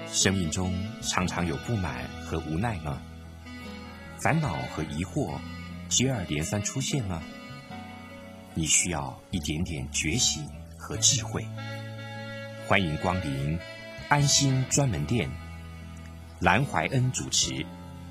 生命中常常有不满和无奈吗？烦恼和疑惑接二连三出现吗？你需要一点点觉醒和智慧。欢迎光临安心专门店，蓝怀恩主持。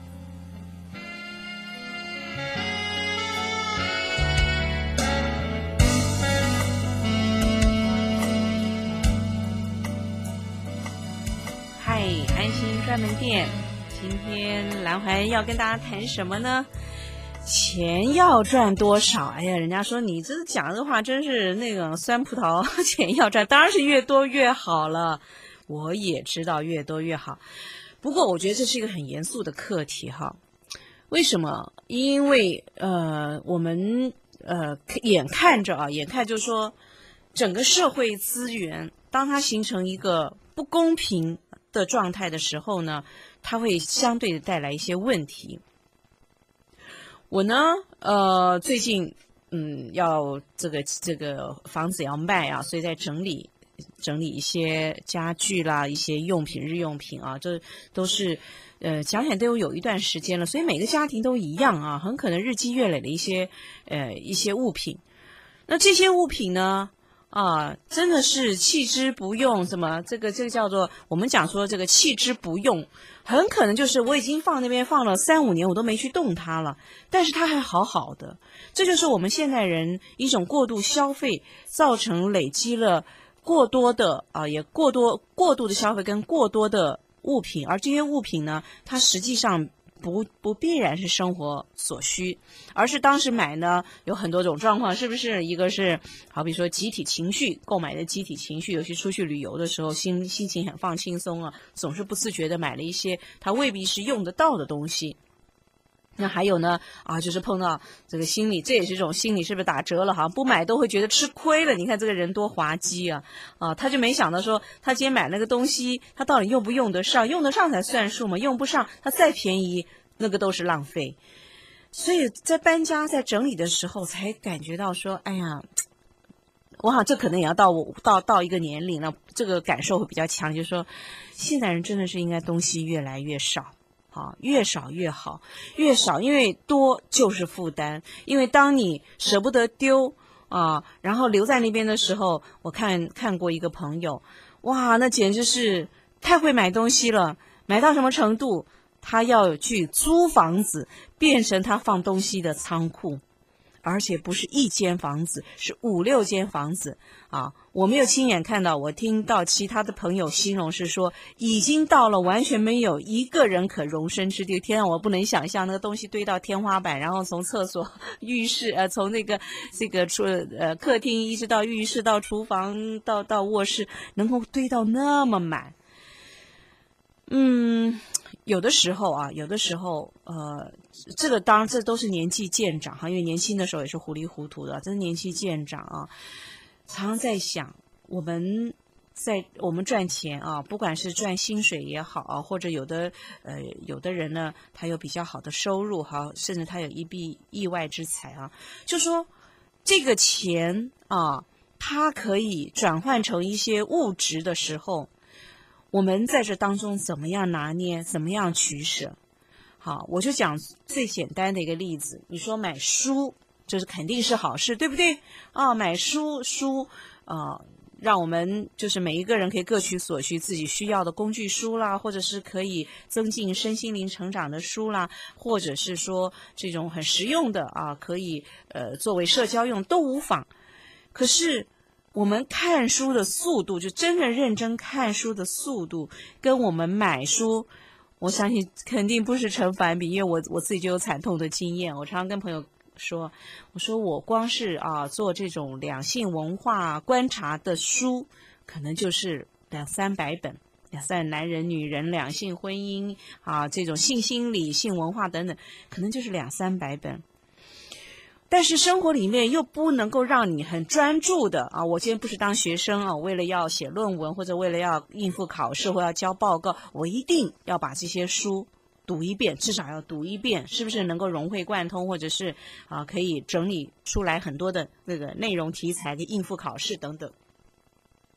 嗨，安心专门店，今天蓝怀要跟大家谈什么呢？钱要赚多少？哎呀，人家说你这讲的话真是那个酸葡萄，钱要赚，当然是越多越好了。我也知道越多越好，不过我觉得这是一个很严肃的课题哈。为什么？因为我们眼看就是说，整个社会资源，当它形成一个不公平的状态的时候呢，它会相对的带来一些问题。我呢，最近要这个房子要卖啊，所以在整理一些家具啦，一些用品、日用品啊，这都是讲起来都有一段时间了，所以每个家庭都一样啊，很可能日积月累的一些物品。那这些物品呢？真的是弃之不用，什么这个叫做我们讲说这个弃之不用，很可能就是我已经放那边放了3-5年，我都没去动它了，但是它还好好的。这就是我们现代人一种过度消费，造成累积了过多的也过度的消费跟过多的物品，而这些物品呢，它实际上不必然是生活所需，而是当时买呢有很多种状况，是不是？一个是好比说集体情绪，购买的集体情绪，尤其出去旅游的时候，心情很放轻松啊，总是不自觉的买了一些它未必是用得到的东西。那还有呢就是碰到这个心理，这也是一种心理，是不是打折了？好像不买都会觉得吃亏了。你看这个人多滑稽啊！他就没想到说，他今天买那个东西，他到底用不用得上？用得上才算数嘛，用不上，他再便宜，那个都是浪费。所以在搬家、在整理的时候，才感觉到说，哎呀，我好像这可能也要到一个年龄了，这个感受会比较强，就是说，现代人真的是应该东西越来越少。越少越好，越少，因为多就是负担。因为当你舍不得丢然后留在那边的时候，我看过一个朋友，哇，那简直是太会买东西了，买到什么程度？他要去租房子，变成他放东西的仓库，而且不是一间房子，是5-6间房子我没有亲眼看到，我听到其他的朋友形容是说，已经到了完全没有一个人可容身之地。天啊，我不能想象那个东西堆到天花板，然后从厕所、浴室从客厅一直到浴室、到厨房、到卧室，能够堆到那么满。有的时候这个当然这都是年纪渐长因为年轻的时候也是糊里糊涂的，真是年纪渐长常常在想，我们赚钱不管是赚薪水也好或者有的人呢，他有比较好的收入甚至他有一笔意外之财就说这个钱它可以转换成一些物质的时候，我们在这当中怎么样拿捏，怎么样取舍？好，我就讲最简单的一个例子，你说买书，这是肯定是好事，对不对？买书让我们就是每一个人可以各取所需，自己需要的工具书啦，或者是可以增进身心灵成长的书啦，或者是说这种很实用的可以作为社交用都无妨。可是我们看书的速度，就真正认真看书的速度，跟我们买书，我相信肯定不是成反比，因为我自己就有惨痛的经验。我常常跟朋友说，我说我光是做这种两性文化观察的书，可能就是200-300本，200男人、女人、两性婚姻这种性心理、性文化等等，可能就是200-300本。但是生活里面又不能够让你很专注的我今天不是当学生为了要写论文或者为了要应付考试或要交报告，我一定要把这些书读一遍，至少要读一遍，是不是能够融会贯通，或者是可以整理出来很多的那个内容题材的应付考试等等。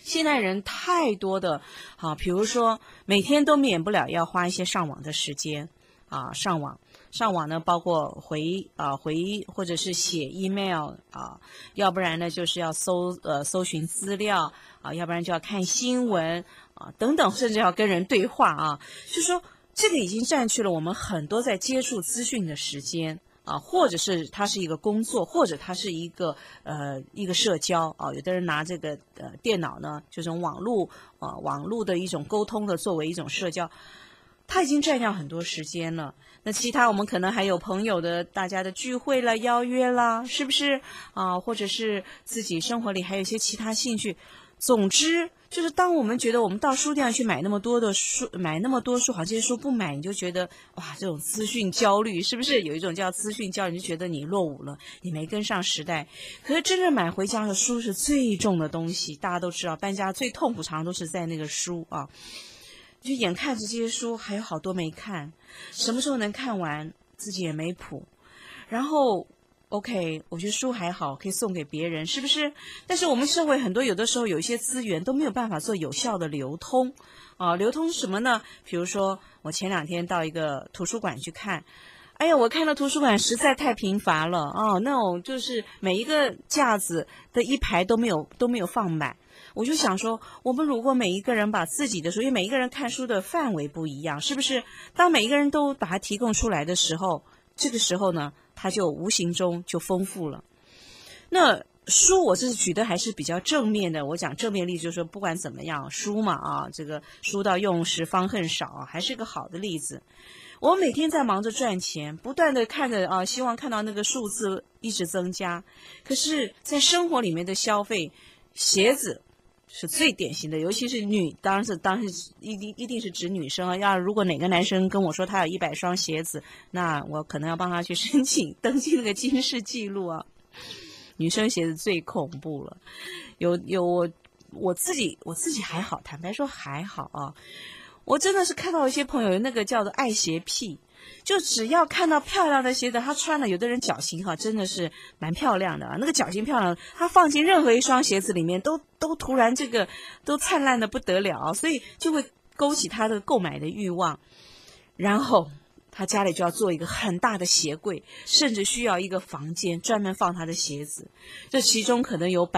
现代人太多的比如说每天都免不了要花一些上网的时间上网呢，包括回或者是写 email 要不然呢就是要搜寻资料要不然就要看新闻等等，甚至要跟人对话就是说这个已经占据了我们很多在接触资讯的时间或者是它是一个工作，或者它是一个社交有的人拿这个电脑呢，这种网络的一种沟通的作为一种社交，它已经占掉很多时间了。那其他我们可能还有朋友的大家的聚会啦、邀约啦，是不是或者是自己生活里还有一些其他兴趣。总之就是当我们觉得我们到书店去买那么多书，好像这些书不买你就觉得哇，这种资讯焦虑，是不是有一种叫资讯焦虑，你就觉得你落伍了，你没跟上时代。可是真正买回家的书是最重的东西，大家都知道搬家最痛苦常常都是在那个书就眼看着这些书还有好多没看，什么时候能看完自己也没谱。然后OK， 我觉得书还好，可以送给别人，是不是？但是我们社会很多有的时候有一些资源都没有办法做有效的流通流通什么呢？比如说我前2天到一个图书馆去看，哎呀，我看到图书馆实在太贫乏了那种就是每一个架子的一排都没有放满。我就想说，我们如果每一个人把自己的书，因为每一个人看书的范围不一样，是不是？当每一个人都把它提供出来的时候，这个时候呢，它就无形中就丰富了。那书我这是举的还是比较正面的，我讲正面例子就是说不管怎么样，书嘛这个书到用时方恨少还是个好的例子。我每天在忙着赚钱，不断的看着希望看到那个数字一直增加，可是在生活里面的消费，鞋子是最典型的，尤其是当然是一定是指女生如果哪个男生跟我说他有100双鞋子，那我可能要帮他去申请登记那个金氏记录女生鞋子最恐怖了。我自己还好，坦白说还好我真的是看到一些朋友有那个叫做爱鞋癖，就只要看到漂亮的鞋子，他穿了，有的人脚型真的是蛮漂亮的那个脚型漂亮，他放进任何一双鞋子里面都突然这个都灿烂的不得了所以就会勾起他的购买的欲望。然后他家里就要做一个很大的鞋柜，甚至需要一个房间专门放他的鞋子，这其中可能有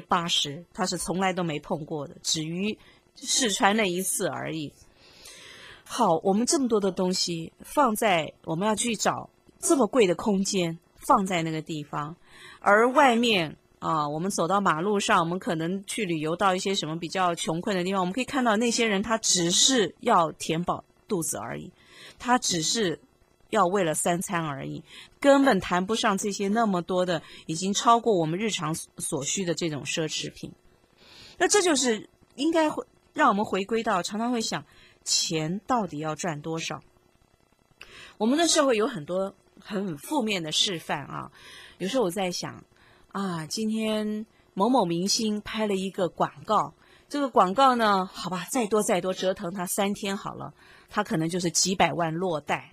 80%他是从来都没碰过的，只于试穿那一次而已。好，我们这么多的东西放在，我们要去找这么贵的空间放在那个地方，而外面我们走到马路上，我们可能去旅游到一些什么比较穷困的地方，我们可以看到那些人他只是要填饱肚子而已，他只是要为了3餐而已，根本谈不上这些那么多的已经超过我们日常所需的这种奢侈品。那这就是应该会让我们回归到常常会想钱到底要赚多少。我们的社会有很多很负面的示范有时候我在想今天某某明星拍了一个广告，这个广告呢，好吧，再多折腾它3天好了，它可能就是几百万落袋。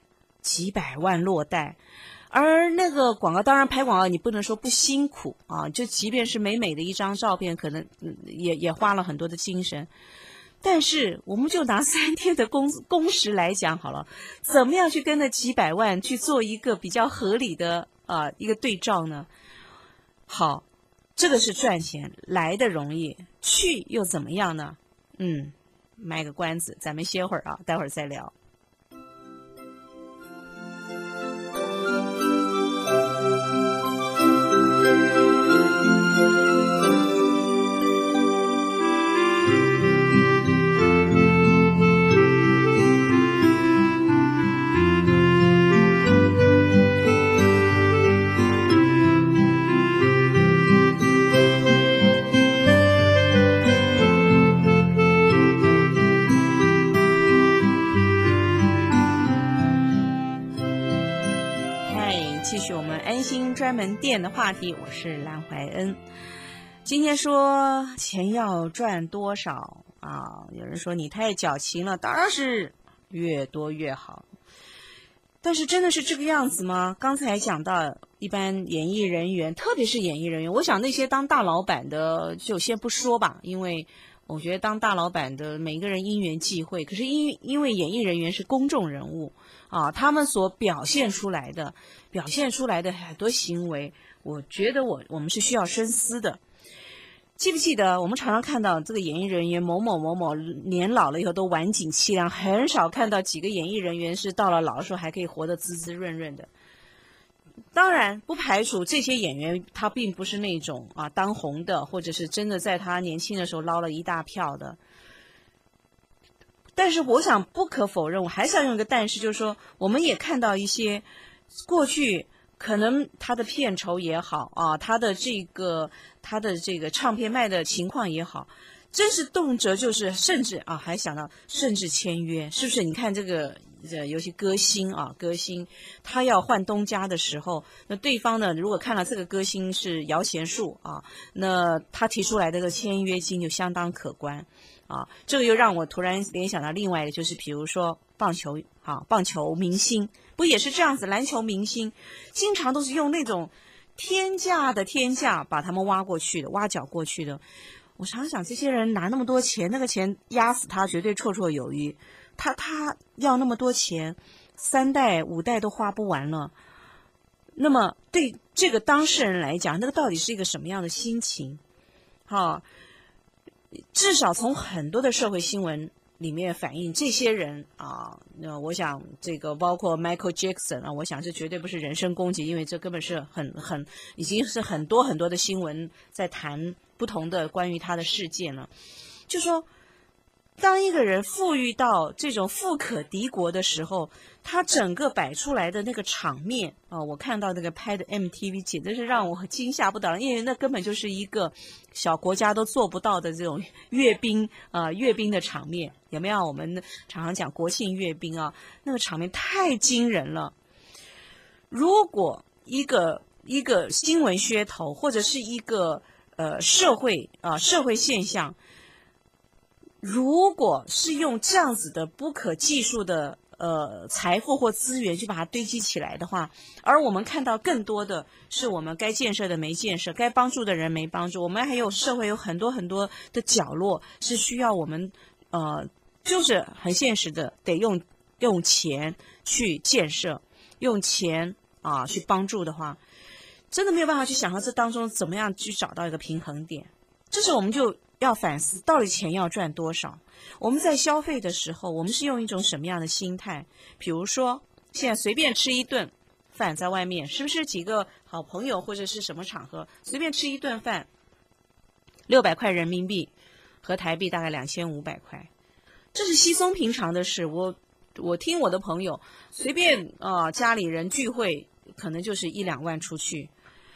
而那个广告，当然拍广告你不能说不辛苦就即便是美美的一张照片，可能也花了很多的精神。但是我们就拿3天的工时来讲好了，怎么样去跟那几百万去做一个比较合理的一个对照呢？好，这个是赚钱来的容易，去又怎么样呢？卖个关子，咱们歇会儿待会儿再聊。专门店的话题，我是蓝怀恩。今天说钱要赚多少有人说你太矫情了，当然是越多越好。但是真的是这个样子吗？刚才讲到一般演艺人员，特别是演艺人员，我想那些当大老板的就先不说吧，因为我觉得当大老板的每一个人因缘际会，可是因为演艺人员是公众人物啊，他们所表现出来的很多行为，我觉得我们是需要深思的。记不记得我们常常看到这个演艺人员某某年老了以后都晚景凄凉，很少看到几个演艺人员是到了老的时候还可以活得滋滋润润的。当然不排除这些演员他并不是那种当红的，或者是真的在他年轻的时候捞了一大票的。但是我想不可否认，我还是要用一个但是，就是说我们也看到一些过去可能他的片酬也好他的这个唱片卖的情况也好，真是动辄就是甚至还想到甚至签约，是不是？你看这个尤其歌星他要换东家的时候，那对方呢如果看了这个歌星是摇钱树那他提出来的这个签约金就相当可观这个又让我突然联想到另外一个，就是比如说棒球明星不也是这样子？篮球明星经常都是用那种天价把他们挖角过去的。我常想这些人拿那么多钱，那个钱压死他绝对绰绰有余。他要那么多钱，3代5代都花不完了。那么对这个当事人来讲，那个到底是一个什么样的心情？至少从很多的社会新闻里面反映，这些人那我想这个包括 Michael Jackson 我想这绝对不是人身攻击，因为这根本是已经是很多的新闻在谈不同的关于他的事件了。就说当一个人富裕到这种富可敌国的时候，他整个摆出来的那个场面我看到那个拍的 MTV 简直是让我惊吓不得了，因为那根本就是一个小国家都做不到的这种阅兵的场面，有没有？我们常常讲国庆阅兵那个场面太惊人了。如果一个新闻噱头或者是一个社会现象，如果是用这样子的不可计数的财富或资源去把它堆积起来的话，而我们看到更多的是我们该建设的没建设，该帮助的人没帮助，我们还有社会有很多的角落是需要我们就是很现实的得用钱去建设，用钱去帮助的话，真的没有办法去想到这当中怎么样去找到一个平衡点。这时我们就要反思，到底钱要赚多少？我们在消费的时候，我们是用一种什么样的心态？比如说，现在随便吃一顿饭，在外面是不是几个好朋友或者是什么场合，随便吃一顿饭，600块人民币和台币大概2500块，这是稀松平常的事。我听我的朋友随便家里人聚会，可能就是1-2万出去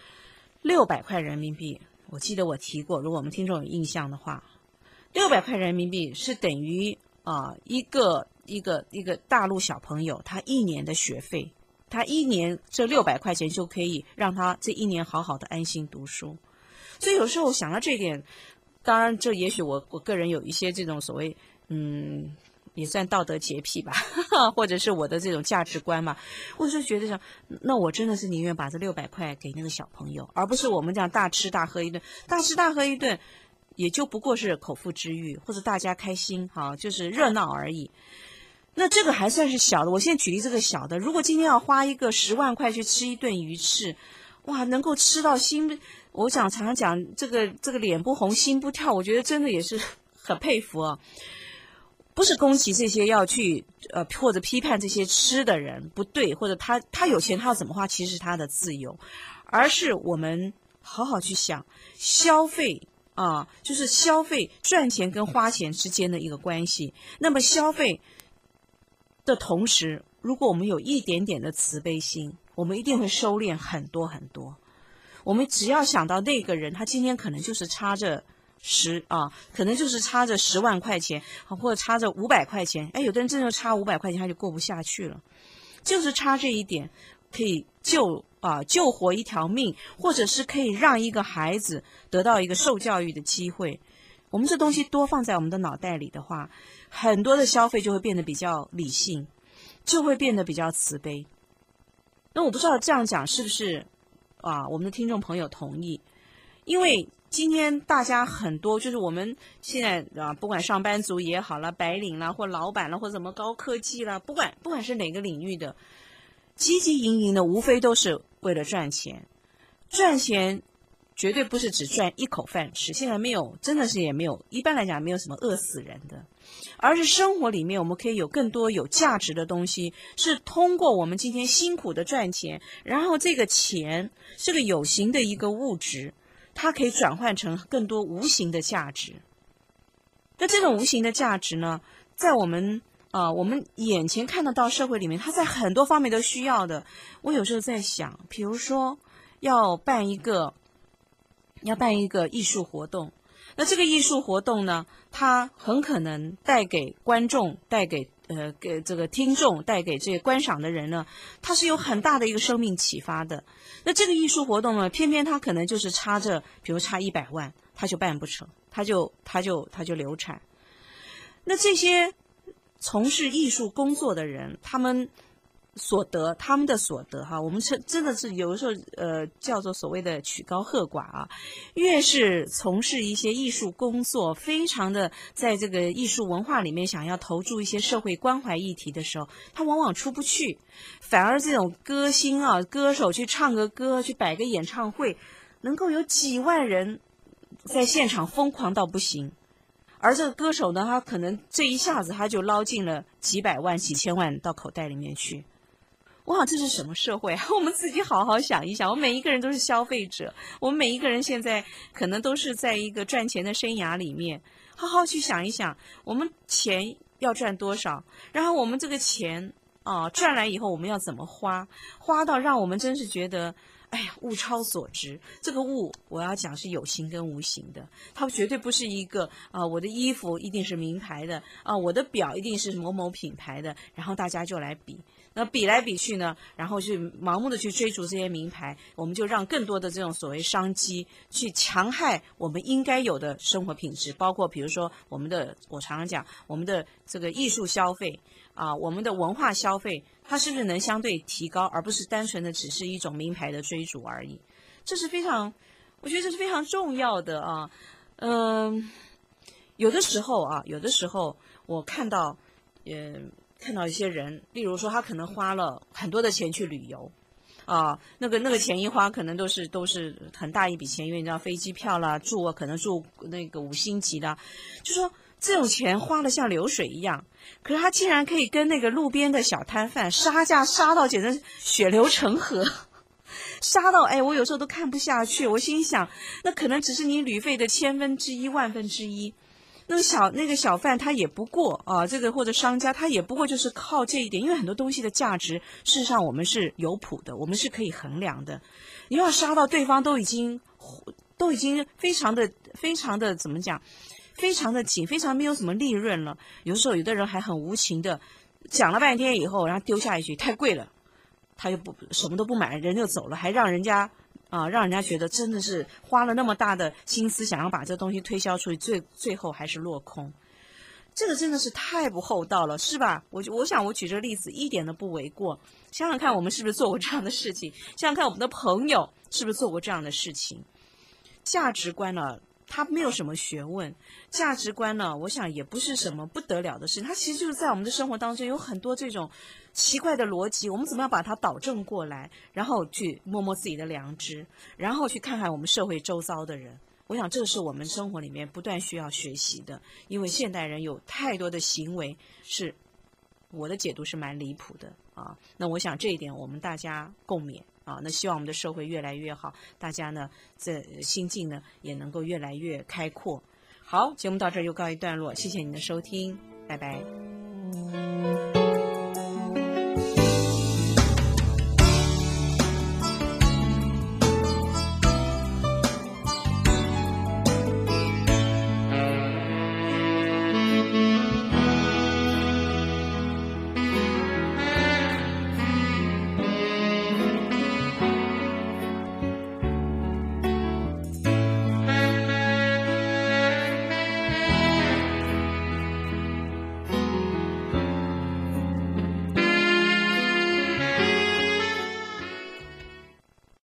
，600块人民币。我记得我提过，如果我们听众有印象的话，600块人民币是等于一个大陆小朋友他1年的学费，他1年这600块钱就可以让他这1年好好的安心读书。所以有时候想到这一点，当然这也许我个人有一些这种所谓也算道德洁癖吧或者是我的这种价值观嘛，我是觉得那我真的是宁愿把这600块给那个小朋友，而不是我们这样大吃大喝一顿，也就不过是口腹之欲，或者大家开心就是热闹而已。那这个还算是小的，我现在举例这个小的，如果今天要花一个10万块去吃一顿鱼翅，哇，能够吃到我想常常讲这个脸不红心不跳，我觉得真的也是很佩服不是攻击这些要去或者批判这些吃的人不对，或者他有钱他要怎么花其实是他的自由，而是我们好好去想消费就是消费赚钱跟花钱之间的一个关系。那么消费的同时，如果我们有一点点的慈悲心，我们一定会收敛很多很多。我们只要想到那个人他今天可能就是差着可能就是差着10万块钱或者差着500块钱，有的人真的差500块钱他就过不下去了，就是差这一点可以救活一条命，或者是可以让一个孩子得到一个受教育的机会。我们这东西多放在我们的脑袋里的话，很多的消费就会变得比较理性，就会变得比较慈悲。那我不知道这样讲是不是我们的听众朋友同意，因为今天大家很多就是我们现在啊，不管上班族也好了，白领啦，或老板啦，或什么高科技啦，不管是哪个领域的，汲汲营营的，无非都是为了赚钱。赚钱绝对不是只赚一口饭吃，现在没有，真的是也没有，一般来讲没有什么饿死人的，而是生活里面我们可以有更多有价值的东西，是通过我们今天辛苦的赚钱，然后这个钱是个有形的一个物质，它可以转换成更多无形的价值。那这种无形的价值呢，在我们眼前看得到社会里面，它在很多方面都需要的。我有时候在想，比如说要办一个艺术活动，那这个艺术活动呢，它很可能带给观众、带给这个听众、带给这些观赏的人呢，它是有很大的一个生命启发的。那这个艺术活动呢，偏偏它可能就是比如差100万，它就办不成，它就流产。那这些从事艺术工作的人，他们的所得哈，我们真的是有的时候叫做所谓的曲高和寡啊。越是从事一些艺术工作，非常的在这个艺术文化里面想要投注一些社会关怀议题的时候，他往往出不去，反而这种歌星啊、歌手去唱个歌、去摆个演唱会，能够有几万人在现场疯狂到不行。而这个歌手呢，他可能这一下子他就捞进了几百万、几千万到口袋里面去。我想这是什么社会啊？我们自己好好想一想，我们每一个人都是消费者，我们每一个人现在可能都是在一个赚钱的生涯里面，好好去想一想，我们钱要赚多少，然后我们这个钱赚来以后我们要怎么花到让我们真是觉得哎呀，物超所值。这个物我要讲是有形跟无形的，它绝对不是一个我的衣服一定是名牌的我的表一定是某某品牌的，然后大家就来比。那比来比去呢，然后去盲目的去追逐这些名牌，我们就让更多的这种所谓商机去强害我们应该有的生活品质，包括比如说我常常讲我们的这个艺术消费我们的文化消费，它是不是能相对提高，而不是单纯的只是一种名牌的追逐而已。我觉得这是非常重要的啊。有的时候我看到一些人，例如说他可能花了很多的钱去旅游那个钱一花可能都是很大一笔钱，因为你知道飞机票啦，可能住那个5星级的，就说这种钱花了像流水一样，可是他竟然可以跟那个路边的小摊贩杀价杀到简直血流成河，杀到我有时候都看不下去。我心想，那可能只是你旅费的1/1000、1/1000。那个小贩他也不过这个或者商家他也不过就是靠这一点，因为很多东西的价值事实上我们是有谱的，我们是可以衡量的。你要杀到对方都已经非常的怎么讲，非常的紧，非常没有什么利润了。有时候有的人还很无情的讲了半天以后，然后丢下一句太贵了，他又什么都不买，人就走了，还让人家觉得真的是花了那么大的心思想要把这东西推销出去，最后还是落空。这个真的是太不厚道了，是吧？我想我举这个例子一点都不为过。想想看我们是不是做过这样的事情，想想看我们的朋友是不是做过这样的事情。价值观呢，它没有什么学问，价值观呢，我想也不是什么不得了的事，它其实就是在我们的生活当中有很多这种奇怪的逻辑，我们怎么样把它导正过来，然后去摸摸自己的良知，然后去看看我们社会周遭的人。我想这是我们生活里面不断需要学习的，因为现代人有太多的行为是我的解读是蛮离谱的那我想这一点我们大家共勉那希望我们的社会越来越好，大家呢这心境呢也能够越来越开阔。好，节目到这儿又告一段落，谢谢您的收听，拜拜。